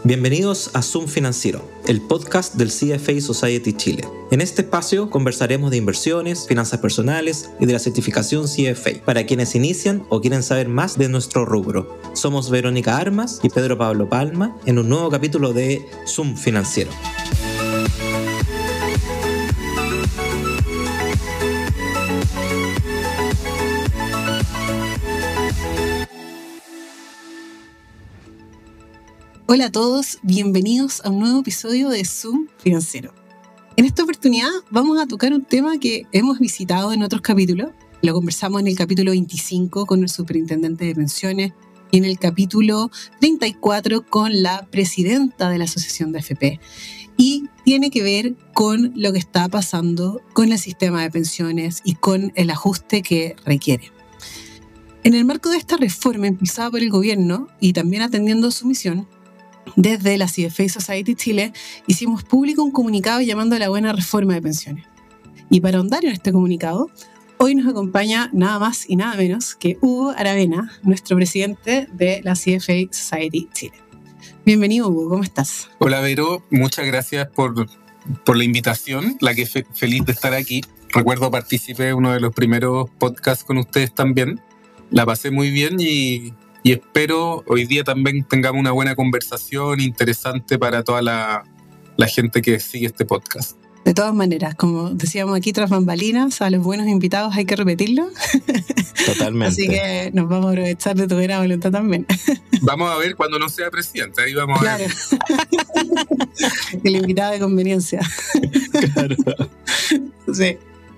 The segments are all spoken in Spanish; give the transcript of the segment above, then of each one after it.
Bienvenidos a Zoom Financiero, el podcast del CFA Society Chile. En este espacio conversaremos de inversiones, finanzas personales y de la certificación CFA para quienes inician o quieren saber más de nuestro rubro. Somos Verónica Armas y Pedro Pablo Palma en un nuevo capítulo de Zoom Financiero. Hola a todos, bienvenidos a un nuevo episodio de Zoom Financiero. En esta oportunidad vamos a tocar un tema que hemos visitado en otros capítulos. Lo conversamos en el capítulo 25 con el superintendente de pensiones y en el capítulo 34 con la presidenta de la Asociación de AFP. Y tiene que ver con lo que está pasando con el sistema de pensiones y con el ajuste que requiere. En el marco de esta reforma impulsada por el gobierno y también atendiendo su misión, desde la CFA Society Chile hicimos público un comunicado llamando a la buena reforma de pensiones. Y para ahondar en este comunicado, hoy nos acompaña nada más y nada menos que Hugo Aravena, nuestro presidente de la CFA Society Chile. Bienvenido, Hugo, ¿cómo estás? Hola, Vero, muchas gracias por la invitación, la que feliz de estar aquí. Recuerdo participé en uno de los primeros podcasts con ustedes también. La pasé muy bien y espero hoy día también tengamos una buena conversación interesante para toda la gente que sigue este podcast. De todas maneras, como decíamos aquí tras bambalinas, a los buenos invitados hay que repetirlo. Totalmente. Así que nos vamos a aprovechar de tu buena voluntad también. Vamos a ver cuando no sea presidente, ahí vamos a ver. El invitado de conveniencia. Claro. Sí.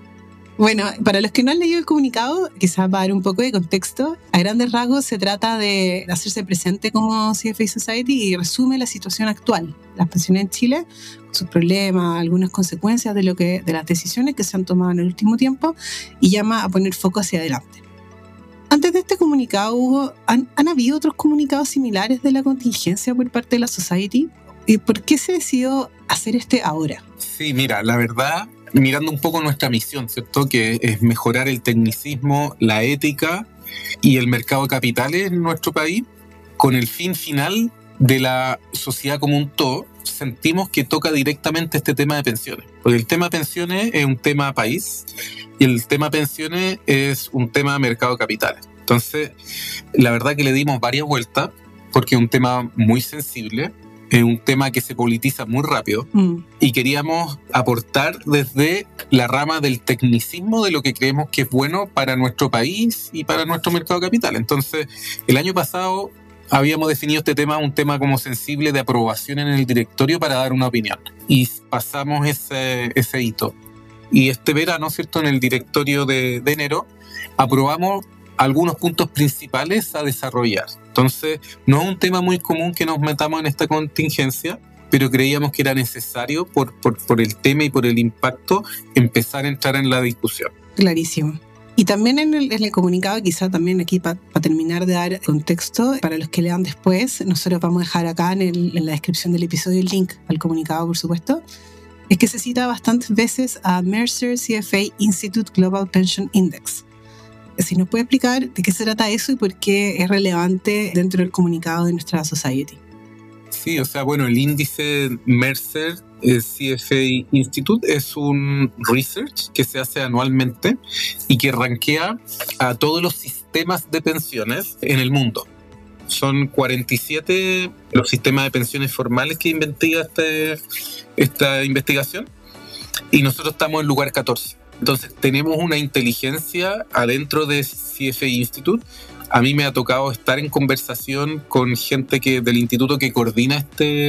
Bueno, para los que no han leído el comunicado, quizás para dar un poco de contexto, a grandes rasgos se trata de hacerse presente como CFA Society y resume la situación actual, las pensiones en Chile, sus problemas, algunas consecuencias de las decisiones que se han tomado en el último tiempo y llama a poner foco hacia adelante. Antes de este comunicado, Hugo, ¿han habido otros comunicados similares de la contingencia por parte de la Society? ¿Y por qué se decidió hacer este ahora? Sí, mira, la verdad, mirando un poco nuestra misión, ¿cierto? Que es mejorar el tecnicismo, la ética y el mercado de capitales en nuestro país, con el fin final de la sociedad como un todo, sentimos que toca directamente este tema de pensiones. Porque el tema pensiones es un tema país y el tema pensiones es un tema mercado de capitales. Entonces, la verdad que le dimos varias vueltas porque es un tema muy sensible. Es un tema que se politiza muy rápido y queríamos aportar desde la rama del tecnicismo de lo que creemos que es bueno para nuestro país y para nuestro mercado de capital. Entonces, el año pasado habíamos definido este tema, un tema como sensible de aprobación en el directorio para dar una opinión. Y pasamos ese hito. Y este verano, ¿cierto? En el directorio de enero, aprobamos algunos puntos principales a desarrollar. Entonces, no es un tema muy común que nos metamos en esta contingencia, pero creíamos que era necesario, por el tema y por el impacto, empezar a entrar en la discusión. Clarísimo. Y también en el comunicado, quizá también aquí para terminar de dar contexto, para los que lean después, nosotros vamos a dejar acá en la descripción del episodio el link al comunicado, por supuesto, es que se cita bastantes veces a Mercer CFA Institute Global Pension Index. Si nos puede explicar de qué se trata eso y por qué es relevante dentro del comunicado de nuestra Society. Sí, o sea, bueno, el índice Mercer CFA Institute es un research que se hace anualmente y que rankea a todos los sistemas de pensiones en el mundo. Son 47 los sistemas de pensiones formales que investiga esta investigación y nosotros estamos en lugar 14. Entonces tenemos una inteligencia adentro de CFA Institute. A mí me ha tocado estar en conversación con gente del instituto que coordina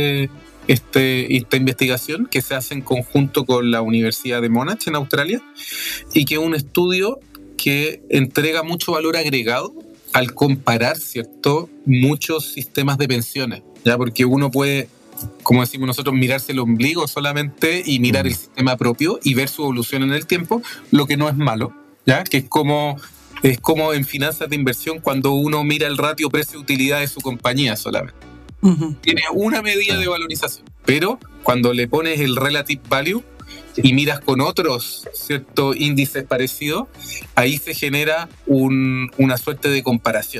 esta investigación, que se hace en conjunto con la Universidad de Monash en Australia, y que es un estudio que entrega mucho valor agregado al comparar, ¿cierto?, muchos sistemas de pensiones, ¿ya? Porque uno puede, como decimos nosotros, mirarse el ombligo solamente y mirar el sistema propio y ver su evolución en el tiempo, lo que no es malo, ¿ya? Que es como en finanzas de inversión cuando uno mira el ratio precio-utilidad de su compañía solamente. Tiene una medida de valorización, pero cuando le pones el relative value y miras con otros ciertos índices parecidos, ahí se genera una suerte de comparación.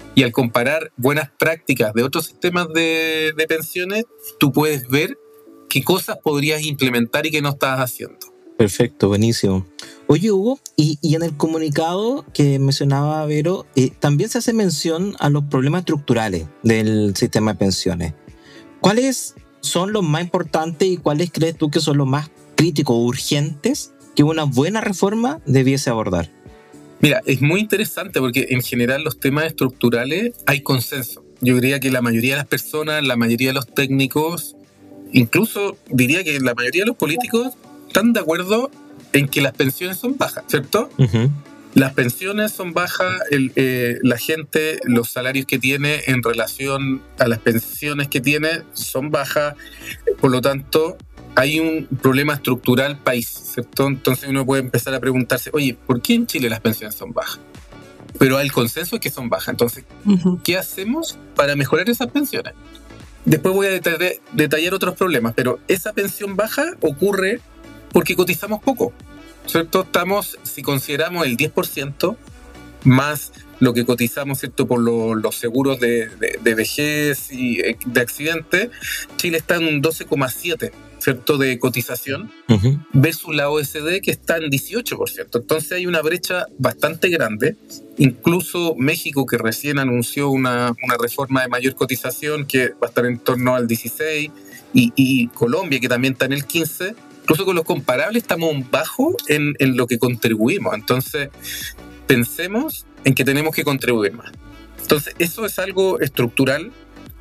Y al comparar buenas prácticas de otros sistemas de pensiones, tú puedes ver qué cosas podrías implementar y qué no estás haciendo. Perfecto, buenísimo. Oye, Hugo, y en el comunicado que mencionaba Vero, también se hace mención a los problemas estructurales del sistema de pensiones. ¿Cuáles son los más importantes y cuáles crees tú que son los más críticos o urgentes que una buena reforma debiese abordar? Mira, es muy interesante porque en general los temas estructurales hay consenso. Yo diría que la mayoría de las personas, la mayoría de los técnicos, incluso diría que la mayoría de los políticos están de acuerdo en que las pensiones son bajas, ¿cierto? Uh-huh. Las pensiones son bajas, la gente, los salarios que tiene en relación a las pensiones que tiene son bajas, por lo tanto hay un problema estructural país, ¿cierto? Entonces uno puede empezar a preguntarse, oye, ¿por qué en Chile las pensiones son bajas? Pero el consenso es que son bajas, entonces, ¿qué hacemos para mejorar esas pensiones? Después voy a detallar otros problemas, pero esa pensión baja ocurre porque cotizamos poco, ¿cierto? Si consideramos el 10% más lo que cotizamos, ¿cierto? Por los seguros de vejez y de accidente, Chile está en un 12,7%, ¿cierto? De cotización, uh-huh, versus la OECD que está en 18%. Entonces hay una brecha bastante grande. Incluso México, que recién anunció una reforma de mayor cotización que va a estar en torno al 16%, y Colombia, que también está en el 15%, incluso con los comparables estamos bajo en lo que contribuimos. Entonces, pensemos en que tenemos que contribuir más. Entonces, eso es algo estructural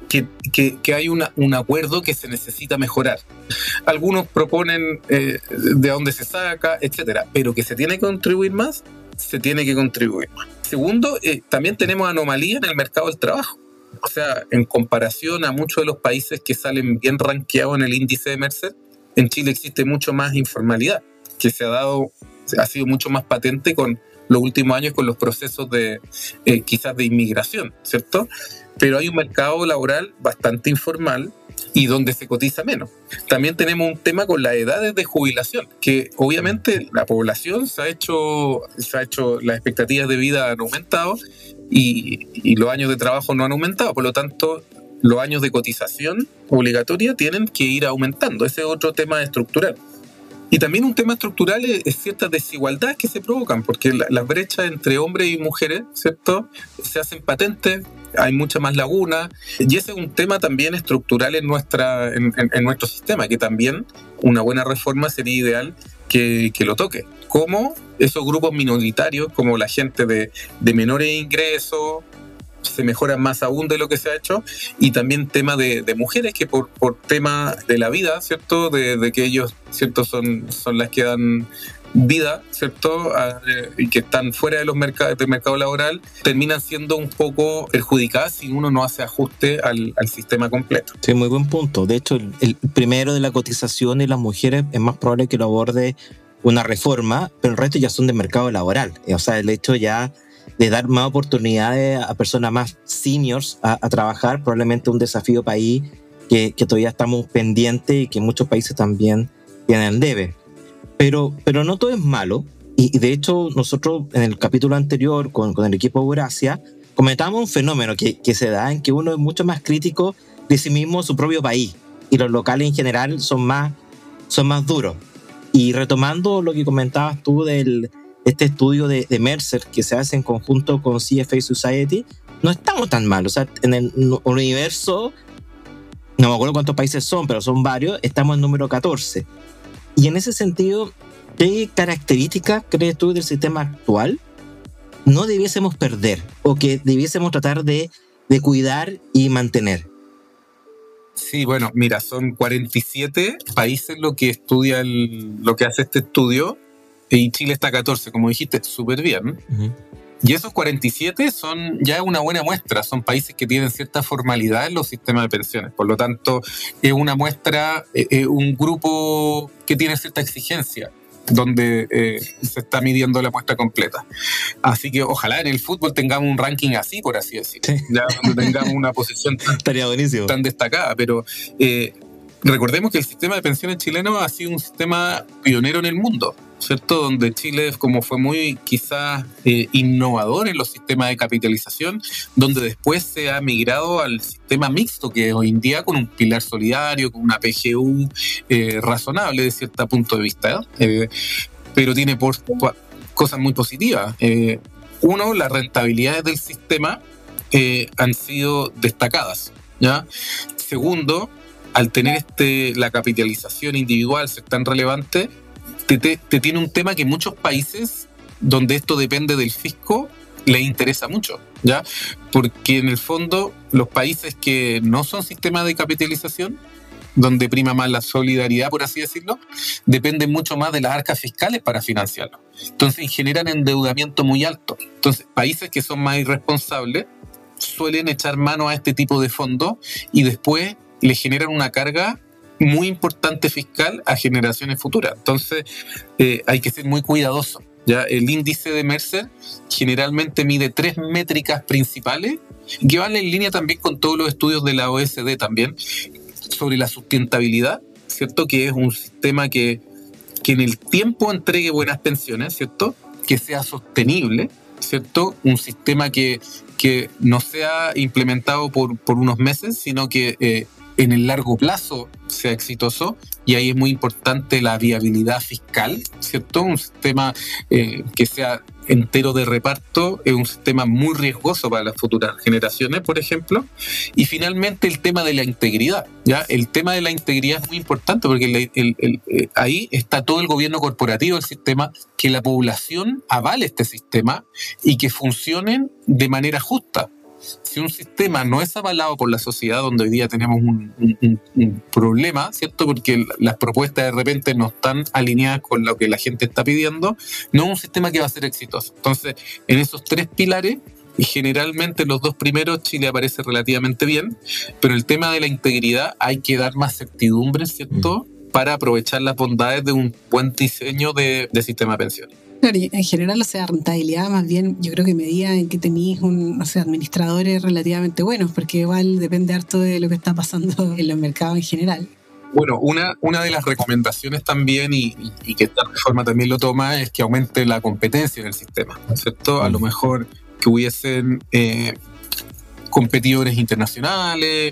que hay un acuerdo que se necesita mejorar. Algunos proponen de dónde se saca, etcétera, pero que se tiene que contribuir más, se tiene que contribuir más. Segundo, también tenemos anomalías en el mercado del trabajo. O sea, en comparación a muchos de los países que salen bien rankeados en el índice de Mercer, en Chile existe mucho más informalidad, que ha sido mucho más patente con los últimos años con los procesos quizás de inmigración, ¿cierto? Pero hay un mercado laboral bastante informal y donde se cotiza menos. También tenemos un tema con las edades de jubilación, que obviamente la población las expectativas de vida han aumentado y los años de trabajo no han aumentado, por lo tanto los años de cotización obligatoria tienen que ir aumentando. Ese es otro tema estructural. Y también un tema estructural es ciertas desigualdades que se provocan, porque las brechas entre hombres y mujeres, ¿cierto?, se hacen patentes, hay mucha más laguna, y ese es un tema también estructural en nuestro sistema, que también una buena reforma sería ideal que lo toque. Como esos grupos minoritarios, como la gente de menores ingresos, se mejora más aún de lo que se ha hecho, y también tema de mujeres que por tema de la vida, ¿cierto?, de que ellos, ¿cierto?, son las que dan vida, ¿cierto?, y que están fuera de del mercado laboral, terminan siendo un poco perjudicadas si uno no hace ajuste al sistema completo. Sí, muy buen punto. De hecho, el primero de la cotización y las mujeres es más probable que lo aborde una reforma, pero el resto ya son de mercado laboral. O sea, el hecho ya de dar más oportunidades a personas más seniors a trabajar, probablemente un desafío país que todavía estamos pendientes y que muchos países también tienen debe. Pero no todo es malo, y de hecho nosotros en el capítulo anterior con el equipo de Eurasia comentamos un fenómeno que se da en que uno es mucho más crítico de sí mismo, su propio país, y los locales en general son más duros. Y retomando lo que comentabas tú este estudio de Mercer que se hace en conjunto con CFA Society, no estamos tan mal. O sea, en el universo, no me acuerdo cuántos países son, pero son varios, estamos en número 14. Y en ese sentido, ¿qué características crees tú del sistema actual no debiésemos perder o que debiésemos tratar de cuidar y mantener? Sí, bueno, mira, son 47 países lo que hace este estudio, y Chile está 14, como dijiste, súper bien. Uh-huh. Y esos 47 son ya una buena muestra, son países que tienen cierta formalidad en los sistemas de pensiones, por lo tanto es una muestra, un grupo que tiene cierta exigencia, donde se está midiendo la muestra completa. Así que ojalá en el fútbol tengamos un ranking así, por así decirlo, sí, ya donde tengamos una posición tan destacada, pero recordemos que el sistema de pensiones chileno ha sido un sistema pionero en el mundo. ¿cierto? Donde Chile, como fue muy quizás innovador en los sistemas de capitalización, donde después se ha migrado al sistema mixto que hoy en día, con un pilar solidario, con una PGU razonable de cierto punto de vista, pero tiene cosas muy positivas. Uno, las rentabilidades del sistema han sido destacadas, ¿ya? Segundo, al tener la capitalización individual ser tan relevante, te tiene un tema que muchos países donde esto depende del fisco les interesa mucho, ¿ya? Porque en el fondo los países que no son sistemas de capitalización, donde prima más la solidaridad, por así decirlo, dependen mucho más de las arcas fiscales para financiarlo. Entonces generan endeudamiento muy alto. Entonces países que son más irresponsables suelen echar mano a este tipo de fondos y después le generan una carga muy importante fiscal a generaciones futuras. Entonces hay que ser muy cuidadoso, ¿ya? El índice de Mercer generalmente mide 3 métricas principales que van en línea también con todos los estudios de la OECD también sobre la sustentabilidad, ¿cierto? Que es un sistema que en el tiempo entregue buenas pensiones, ¿cierto? Que sea sostenible, ¿cierto? Un sistema que no sea implementado por unos meses, sino que en el largo plazo sea exitoso, y ahí es muy importante la viabilidad fiscal, ¿cierto? Un sistema que sea entero de reparto es un sistema muy riesgoso para las futuras generaciones, por ejemplo. Y finalmente el tema de la integridad, ¿ya? El tema de la integridad es muy importante porque ahí está todo el gobierno corporativo del sistema, que la población avale este sistema y que funcionen de manera justa. Si un sistema no es avalado por la sociedad, donde hoy día tenemos un problema, ¿cierto? Porque las propuestas de repente no están alineadas con lo que la gente está pidiendo, no es un sistema que va a ser exitoso. Entonces, en esos 3 pilares, y generalmente los 2 primeros, Chile aparece relativamente bien, pero el tema de la integridad hay que dar más certidumbre, ¿cierto? Para aprovechar las bondades de un buen diseño de sistema de pensiones. Claro, en general, o sea, rentabilidad más bien, yo creo que medida en que tenéis administradores relativamente buenos, porque igual depende harto de lo que está pasando en los mercados en general. Bueno, una de las recomendaciones también, y que esta reforma también lo toma, es que aumente la competencia en el sistema, ¿cierto? A lo mejor que hubiesen competidores internacionales,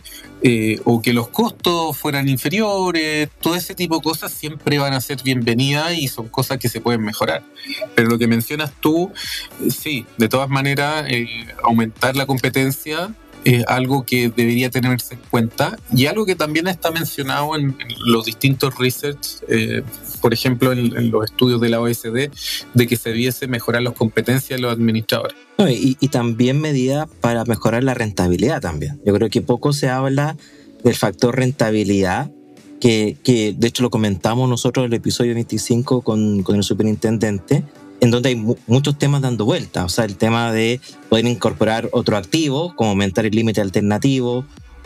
o que los costos fueran inferiores. Todo ese tipo de cosas siempre van a ser bienvenidas y son cosas que se pueden mejorar. Pero lo que mencionas tú, sí, de todas maneras, aumentar la competencia es algo que debería tenerse en cuenta, y algo que también está mencionado en los distintos research, por ejemplo en los estudios de la OECD, de que se debiese mejorar las competencias de los administradores. No, y también medidas para mejorar la rentabilidad también. Yo creo que poco se habla del factor rentabilidad, que de hecho lo comentamos nosotros en el episodio 25 con el superintendente, en donde hay muchos temas dando vueltas. O sea, el tema de poder incorporar otro activo, como aumentar el límite alternativo,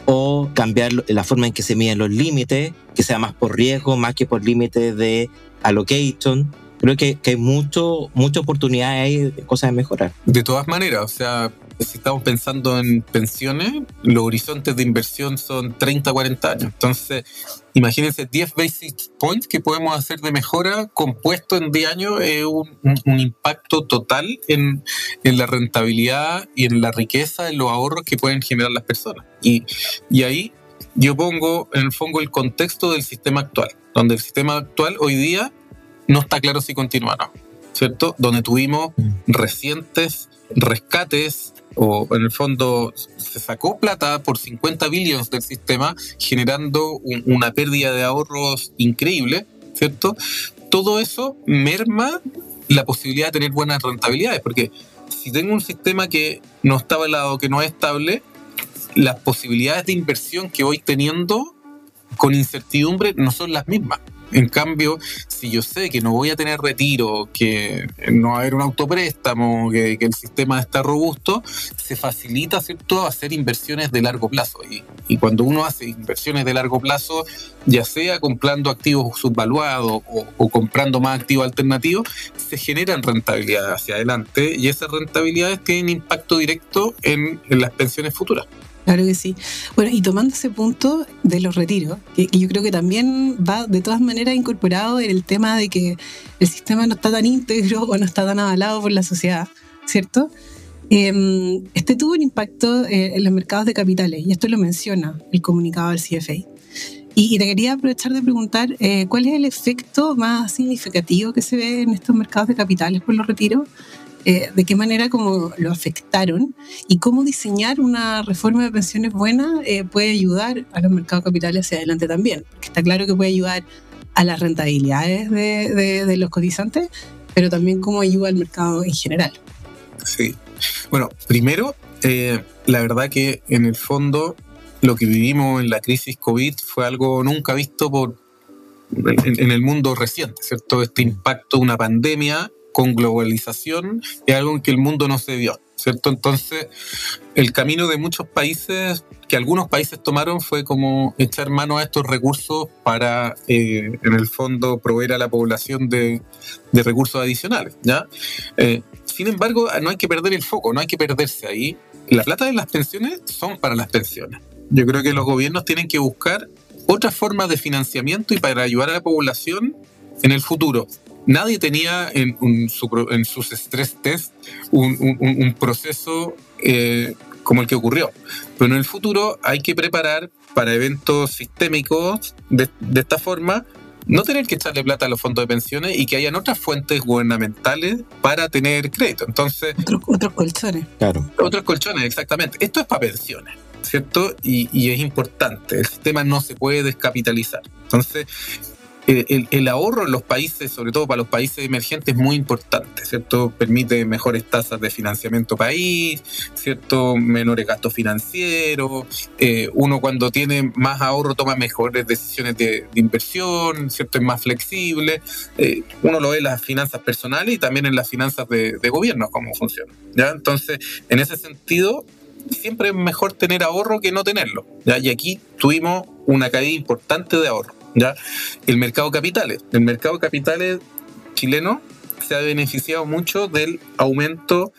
o cambiar la forma en que se miden los límites, que sea más por riesgo, más que por límites de allocation. Creo que hay mucha oportunidad ahí, de cosas de mejorar. De todas maneras, o sea, si estamos pensando en pensiones, los horizontes de inversión son 30, 40 años. Entonces, imagínense 10 basic points que podemos hacer de mejora compuesto en 10 años, es un impacto total en la rentabilidad y en la riqueza, en los ahorros que pueden generar las personas. Y ahí yo pongo en el fondo el contexto del sistema actual, donde el sistema actual hoy día no está claro si continúa o no, ¿cierto? Donde tuvimos recientes rescates, o en el fondo se sacó plata por 50 billones del sistema, generando una pérdida de ahorros increíble, ¿cierto? Todo eso merma la posibilidad de tener buenas rentabilidades, porque si tengo un sistema que no está avalado, que no es estable, las posibilidades de inversión que voy teniendo con incertidumbre no son las mismas. En cambio, si yo sé que no voy a tener retiro, que no va a haber un autopréstamo, que el sistema está robusto, se facilita, ¿cierto?, hacer inversiones de largo plazo. Y cuando uno hace inversiones de largo plazo, ya sea comprando activos subvaluados o comprando más activos alternativos, se generan rentabilidades hacia adelante, y esas rentabilidades tienen impacto directo en las pensiones futuras. Claro que sí. Bueno, y tomando ese punto de los retiros, que yo creo que también va de todas maneras incorporado en el tema de que el sistema no está tan íntegro o no está tan avalado por la sociedad, ¿cierto? Este tuvo un impacto en los mercados de capitales, y esto lo menciona el comunicado del CFA. Y te quería aprovechar de preguntar, ¿cuál es el efecto más significativo que se ve en estos mercados de capitales por los retiros? ¿De qué manera como lo afectaron? Y cómo diseñar una reforma de pensiones buena puede ayudar a los mercados de capitales hacia adelante también. Porque está claro que puede ayudar a las rentabilidades de los cotizantes, pero también cómo ayuda al mercado en general. Sí. Bueno, primero, la verdad que en el fondo lo que vivimos en la crisis COVID fue algo nunca visto en el mundo reciente, ¿cierto? Este impacto de una pandemia con globalización es algo en que el mundo no se vio, ¿cierto? Entonces, el camino de muchos países, que algunos países tomaron, fue como echar mano a estos recursos para, en el fondo, proveer a la población de recursos adicionales, ¿ya? Sin embargo, no hay que perder el foco, no hay que perderse ahí. La plata de las pensiones son para las pensiones. Yo creo que los gobiernos tienen que buscar otras formas de financiamiento y para ayudar a la población en el futuro. Nadie tenía en sus stress test un proceso como el que ocurrió. Pero en el futuro hay que preparar para eventos sistémicos de esta forma, no tener que echarle plata a los fondos de pensiones y que hayan otras fuentes gubernamentales para tener crédito. Entonces, otros colchones. Claro. Otros colchones, exactamente. Esto es para pensiones, ¿cierto? Y es importante. El sistema no se puede descapitalizar. Entonces, el ahorro en los países, sobre todo para los países emergentes, es muy importante, ¿cierto? Permite mejores tasas de financiamiento país, ¿cierto? Menores gastos financieros. Uno cuando tiene más ahorro toma mejores decisiones de inversión, ¿cierto? Es más flexible. Uno lo ve en las finanzas personales y también en las finanzas de gobierno, cómo funciona, ¿ya? Entonces, en ese sentido, siempre es mejor tener ahorro que no tenerlo, ¿ya? Y aquí tuvimos una caída importante de ahorro, ¿ya? El mercado de capitales chileno se ha beneficiado mucho del aumento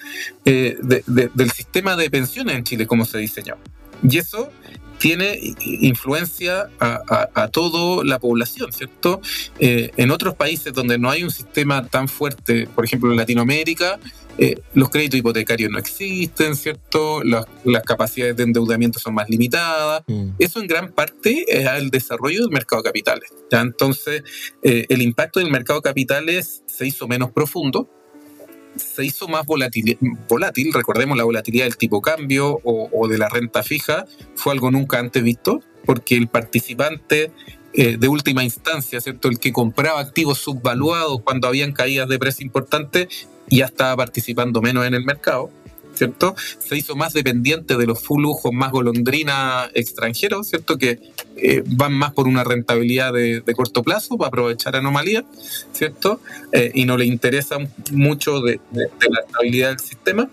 del sistema de pensiones en Chile, como se diseñó. Y eso tiene influencia a toda la población, ¿cierto? En otros países donde no hay un sistema tan fuerte, por ejemplo en Latinoamérica, los créditos hipotecarios no existen, ¿cierto? Las capacidades de endeudamiento son más limitadas. Eso en gran parte es el desarrollo del mercado de capitales, ¿ya? Entonces, el impacto del mercado de capitales se hizo menos profundo, se hizo más volátil. Recordemos, la volatilidad del tipo cambio o de la renta fija fue algo nunca antes visto, porque el participante de última instancia, ¿cierto? El que compraba activos subvaluados cuando habían caídas de precio importantes, ya estaba participando menos en el mercado, ¿cierto? Se hizo más dependiente de los flujos más golondrina extranjeros, ¿cierto? Que van más por una rentabilidad de corto plazo para aprovechar anomalías, ¿cierto? Y no le interesa mucho de la estabilidad del sistema.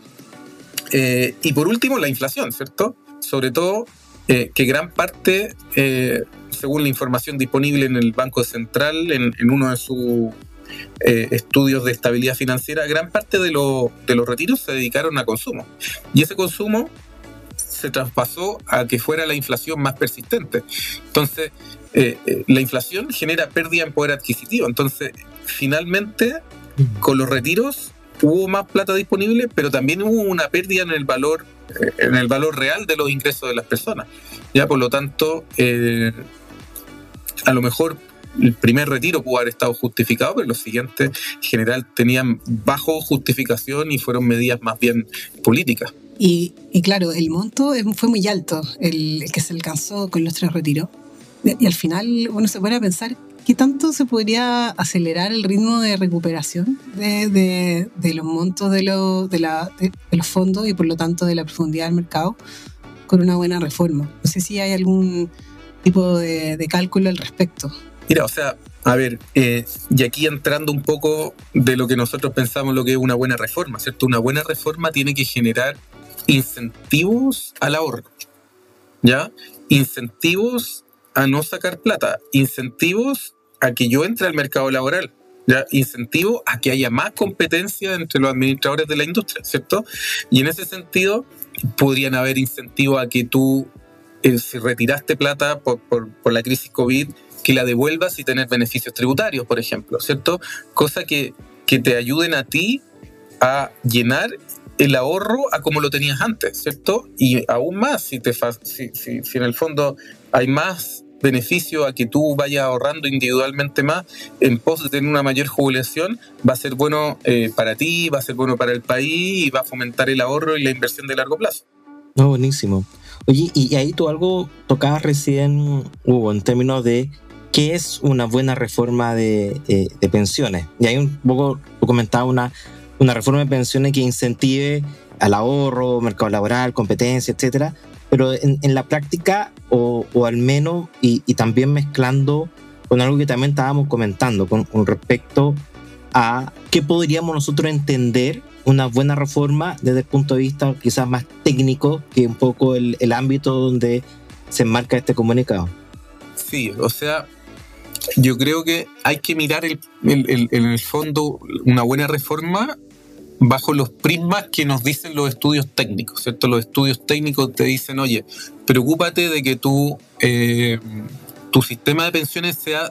Y por último, la inflación, ¿cierto? Sobre todo, que gran parte, según la información disponible en el Banco Central, en uno de sus estudios de estabilidad financiera, gran parte de los retiros se dedicaron a consumo. Y ese consumo se traspasó a que fuera la inflación más persistente. Entonces, la inflación genera pérdida en poder adquisitivo. Entonces, finalmente, con los retiros hubo más plata disponible, pero también hubo una pérdida en el valor real de los ingresos de las personas. Ya, por lo tanto, a lo mejor el primer retiro pudo haber estado justificado, pero los siguientes en general tenían bajo justificación y fueron medidas más bien políticas. Y claro, el monto fue muy alto, el que se alcanzó con los 3 retiros. Y al final uno se pone a pensar qué tanto se podría acelerar el ritmo de recuperación de los montos de los fondos y por lo tanto de la profundidad del mercado con una buena reforma. No sé si hay algún tipo de cálculo al respecto. Mira, o sea, a ver, y aquí entrando un poco de lo que nosotros pensamos lo que es una buena reforma, ¿cierto? Una buena reforma tiene que generar incentivos al ahorro, ¿ya? Incentivos a no sacar plata, incentivos a que yo entre al mercado laboral, ¿ya? Incentivos a que haya más competencia entre los administradores de la industria, ¿cierto? Y en ese sentido, podrían haber incentivos a que tú, si retiraste plata por la crisis COVID, que la devuelvas y tener beneficios tributarios, por ejemplo, ¿cierto? Cosas que te ayuden a ti a llenar el ahorro a como lo tenías antes, ¿cierto? Y aún más, si en el fondo hay más beneficio a que tú vayas ahorrando individualmente más en pos de tener una mayor jubilación, va a ser bueno para ti, va a ser bueno para el país y va a fomentar el ahorro y la inversión de largo plazo. No, buenísimo. Oye, y ahí tú algo tocabas recién, Hugo, en términos de qué es una buena reforma de pensiones. Y ahí un poco tú comentabas una reforma de pensiones que incentive al ahorro, mercado laboral, competencia, etcétera. Pero en la práctica, o al menos, y también mezclando con algo que también estábamos comentando con respecto a qué podríamos nosotros entender una buena reforma desde el punto de vista quizás más técnico que un poco el ámbito donde se enmarca este comunicado. Sí, o sea, yo creo que hay que mirar en el fondo una buena reforma bajo los prismas que nos dicen los estudios técnicos, ¿cierto? Los estudios técnicos te dicen, oye, preocúpate de que tu sistema de pensiones sea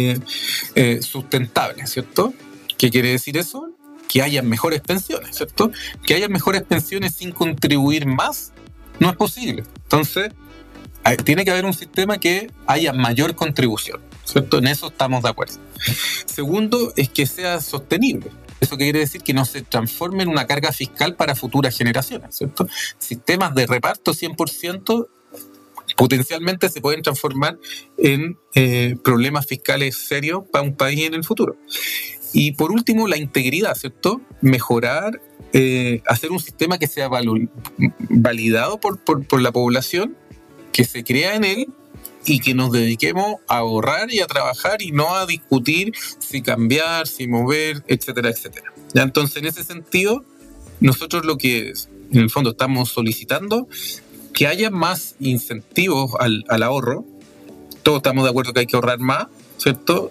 sustentable, ¿cierto? ¿Qué quiere decir eso? Que haya mejores pensiones, ¿cierto? Que haya mejores pensiones sin contribuir más no es posible. Entonces, tiene que haber un sistema que haya mayor contribución, ¿cierto? En eso estamos de acuerdo. Segundo, es que sea sostenible. Eso quiere decir que no se transforme en una carga fiscal para futuras generaciones, ¿cierto? Sistemas de reparto 100% potencialmente se pueden transformar en problemas fiscales serios para un país en el futuro. Y por último, la integridad, ¿cierto? Mejorar, hacer un sistema que sea validado por la población, que se crea en él y que nos dediquemos a ahorrar y a trabajar y no a discutir si cambiar, si mover, etcétera, etcétera. ¿Ya? Entonces, en ese sentido, nosotros lo que en el fondo estamos solicitando que haya más incentivos al ahorro. Todos estamos de acuerdo que hay que ahorrar más, ¿cierto?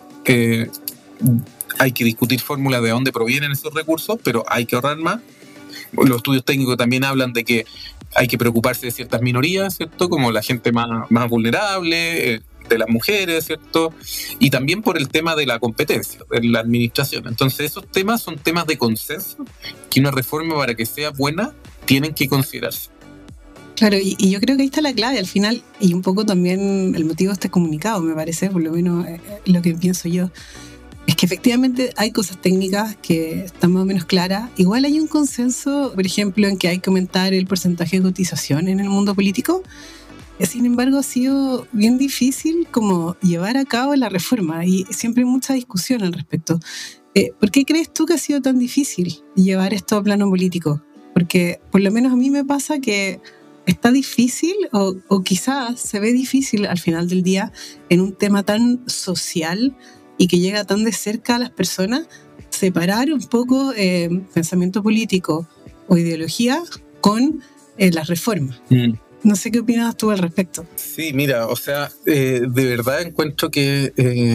Hay que discutir fórmulas de dónde provienen esos recursos, pero hay que ahorrar más. Los estudios técnicos también hablan de que hay que preocuparse de ciertas minorías, ¿cierto? Como la gente más vulnerable, de las mujeres, ¿cierto? Y también por el tema de la competencia, de la administración. Entonces, esos temas son temas de consenso que una reforma, para que sea buena, tienen que considerarse. Claro, y yo creo que ahí está la clave al final, y un poco también el motivo de este comunicado, me parece, por lo menos lo que pienso yo. Es que efectivamente hay cosas técnicas que están más o menos claras. Igual hay un consenso, por ejemplo, en que hay que aumentar el porcentaje de cotización en el mundo político. Sin embargo, ha sido bien difícil como llevar a cabo la reforma y siempre hay mucha discusión al respecto. ¿Por qué crees tú que ha sido tan difícil llevar esto a plano político? Porque por lo menos a mí me pasa que está difícil o quizás se ve difícil al final del día en un tema tan social y que llega tan de cerca a las personas, separar un poco pensamiento político o ideología con las reformas. No sé qué opinas tú al respecto. Sí, mira, o sea, de verdad encuentro que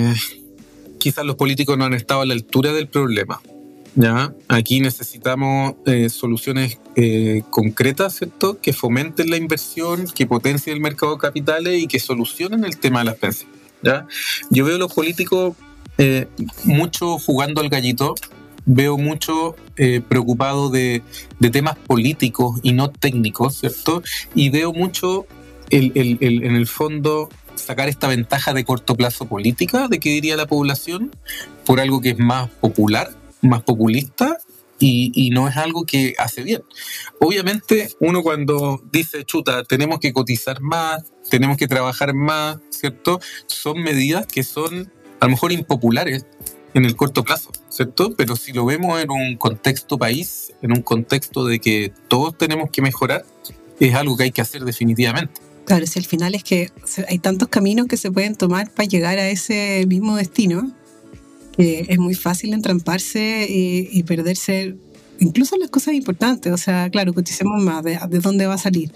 quizás los políticos no han estado a la altura del problema. ¿Ya? Aquí necesitamos soluciones concretas, ¿cierto? Que fomenten la inversión, que potencien el mercado de capitales y que solucionen el tema de las pensiones, ¿ya? Yo veo a los políticos mucho jugando al gallito, veo mucho preocupado de temas políticos y no técnicos, ¿cierto? Y veo mucho en el fondo sacar esta ventaja de corto plazo política, de que diría la población, por algo que es más popular, más populista, y no es algo que hace bien. Obviamente uno cuando dice, chuta, tenemos que cotizar más, tenemos que trabajar más, ¿cierto? Son medidas que son a lo mejor impopulares en el corto plazo, ¿cierto? Pero si lo vemos en un contexto país, en un contexto de que todos tenemos que mejorar, es algo que hay que hacer definitivamente. Claro, si al final es que hay tantos caminos que se pueden tomar para llegar a ese mismo destino, que es muy fácil entramparse y perderse incluso las cosas importantes. O sea, claro, coticemos más de dónde va a salir,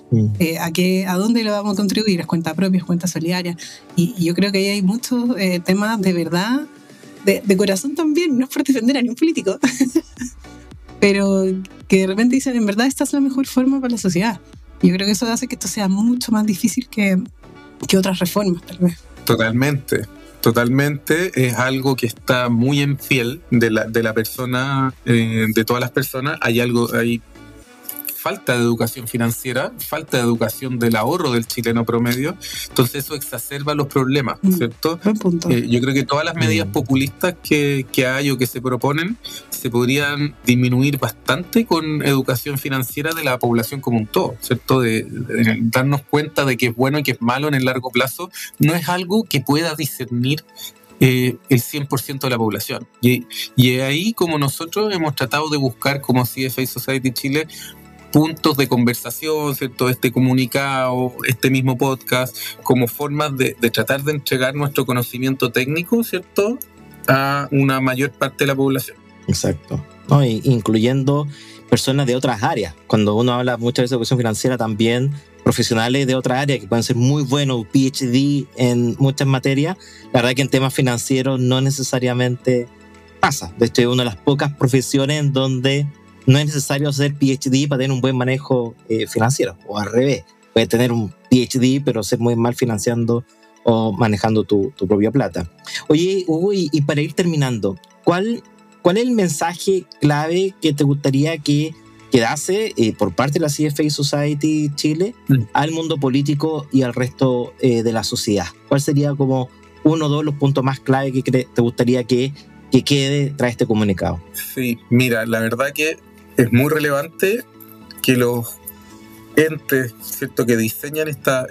a dónde lo vamos a contribuir, es cuenta propia, es cuenta solidaria. Y yo creo que ahí hay muchos temas de verdad, de corazón también, no es por defender a ningún político, pero que de repente dicen, en verdad esta es la mejor forma para la sociedad. Yo creo que eso hace que esto sea mucho más difícil que otras reformas, tal vez. Totalmente, es algo que está muy en piel de la persona, de todas las personas. Hay falta de educación financiera, falta de educación del ahorro del chileno promedio, entonces eso exacerba los problemas, ¿cierto? Buen punto. Yo creo que todas las medidas populistas que hay o que se proponen se podrían disminuir bastante con educación financiera de la población como un todo, ¿cierto? De darnos cuenta de que es bueno y que es malo en el largo plazo, no es algo que pueda discernir el 100% de la población. Y es ahí como nosotros hemos tratado de buscar como CFA Society Chile puntos de conversación, ¿cierto? Este comunicado, este mismo podcast, como formas de tratar de entregar nuestro conocimiento técnico, ¿cierto?, a una mayor parte de la población. Exacto. No, incluyendo personas de otras áreas. Cuando uno habla muchas veces de educación financiera, también profesionales de otras áreas que pueden ser muy buenos, PhD en muchas materias. La verdad que en temas financieros no necesariamente pasa. De hecho, es una de las pocas profesiones en donde no es necesario hacer PhD para tener un buen manejo financiero, o al revés. Puedes tener un PhD pero ser muy mal financiando o manejando tu propia plata. Oye, Hugo, y para ir terminando, ¿cuál es el mensaje clave que te gustaría que quedase por parte de la CFA Society Chile al mundo político y al resto de la sociedad? ¿Cuál sería como uno o dos los puntos más clave que te gustaría que quede tras este comunicado? Sí, mira, la verdad que es muy relevante que los entes, ¿cierto?, que diseñan estas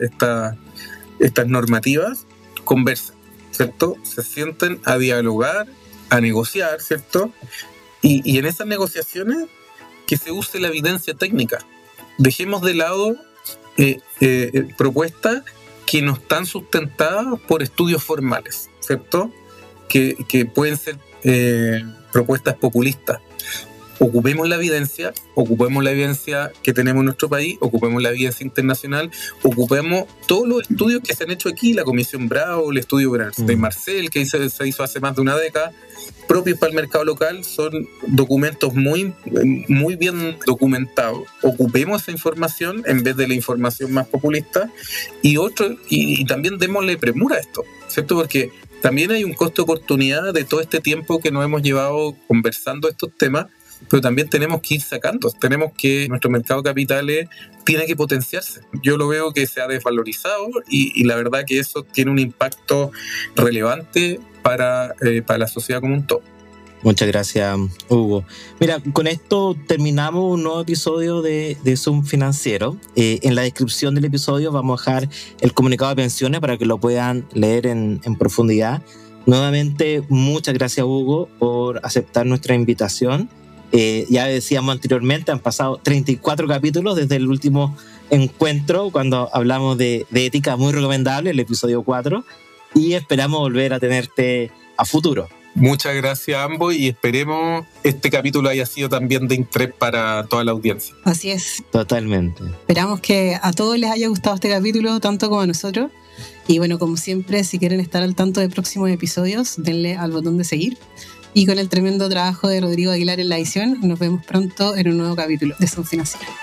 normativas conversen, ¿cierto? Se sienten a dialogar, a negociar, ¿cierto? Y en esas negociaciones que se use la evidencia técnica. Dejemos de lado propuestas que no están sustentadas por estudios formales, ¿cierto? Que pueden ser propuestas populistas. Ocupemos la evidencia que tenemos en nuestro país, ocupemos la evidencia internacional, ocupemos todos los estudios que se han hecho aquí, la Comisión Bravo, el estudio de Marcel, que se hizo hace más de una década, propios para el mercado local, son documentos muy, muy bien documentados. Ocupemos esa información en vez de la información más populista y también démosle premura a esto, ¿cierto? Porque también hay un costo de oportunidad de todo este tiempo que nos hemos llevado conversando estos temas, pero también tenemos que ir sacando, nuestro mercado de capitales tiene que potenciarse. Yo lo veo que se ha desvalorizado y la verdad que eso tiene un impacto relevante para la sociedad como un todo. Muchas gracias, Hugo. Mira, con esto terminamos un nuevo episodio de Zoom Financiero. En la descripción del episodio vamos a dejar el comunicado de pensiones para que lo puedan leer en profundidad. Nuevamente, muchas gracias, Hugo, por aceptar nuestra invitación. Ya decíamos anteriormente, han pasado 34 capítulos desde el último encuentro cuando hablamos de ética, muy recomendable, el episodio 4, y esperamos volver a tenerte a futuro. Muchas gracias a ambos y esperemos este capítulo haya sido también de interés para toda la audiencia. Así es. Totalmente. Esperamos que a todos les haya gustado este capítulo tanto como a nosotros. Y bueno, como siempre, si quieren estar al tanto de próximos episodios, denle al botón de seguir. Y con el tremendo trabajo de Rodrigo Aguilar en la edición, nos vemos pronto en un nuevo capítulo de Zoom Financiero.